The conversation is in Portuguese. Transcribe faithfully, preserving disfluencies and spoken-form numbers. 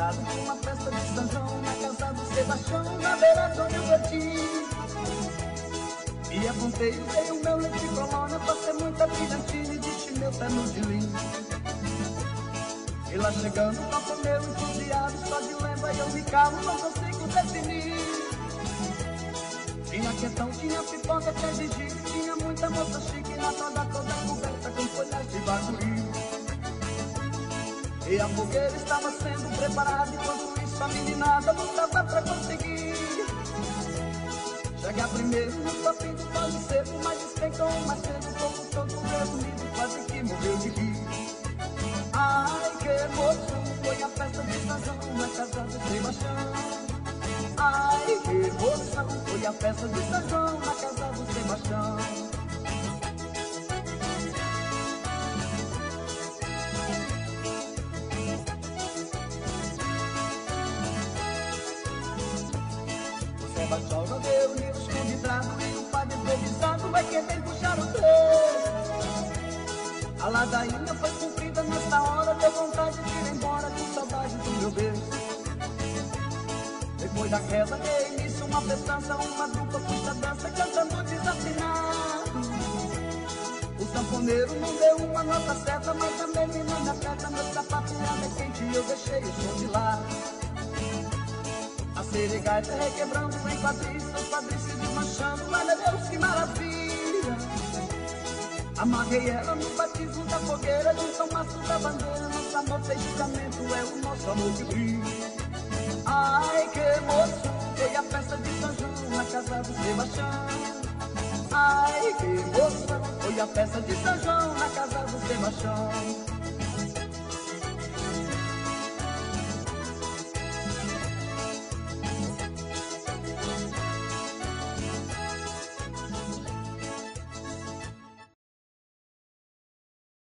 chegado de uma festa de São João na casa do Sebastião, na beira do Rio Verde. E apontei, usei o meu leite colônia pra ser muita brilhantina e deixei meu pé no dilim. E lá chegando, toco meu entusiasmo, só de lembra eu me calo, não consigo definir. Tinha quentão, tinha pipoca, tinha gengibre, tinha muita moça chique na toda toda coberta com folhas de bacuri. E a fogueira estava sendo preparada, enquanto isso a meninada lutava pra conseguir chegar primeiro no topinho do pão de cedo, mas despencou mais cedo, o povo todo reunido, quase que morreu de rir. Ai, que emoção, foi a festa de São João na casa do Sebastião. Ai, que emoção, foi a festa de São João na casa do Sebastião. O Sebastião não deu livros convidados e o padre improvisado é quem vem puxar o trecho. A ladainha foi cumprida nesta hora, deu vontade de ir embora com saudade do meu beijo. Depois da reza dei início uma festança, uma dupla puxa dança cantando desafinado. O sanfoneiro não deu uma nota certa, mas a menina me aperta, meu sapato é quente e eu deixei o som de lado. A seregaita requebrando em quadris, os quadris se desmanchando, olha Deus que maravilha. Amarrei ela no batismo da fogueira, junto ao maço da bandeira, nosso amor sem julgamento é o nosso amor que brilha. Ai, que emoção, foi a festa de São João na casa do Sebastião. Ai, que emoção, foi a festa de São João na casa do Sebastião.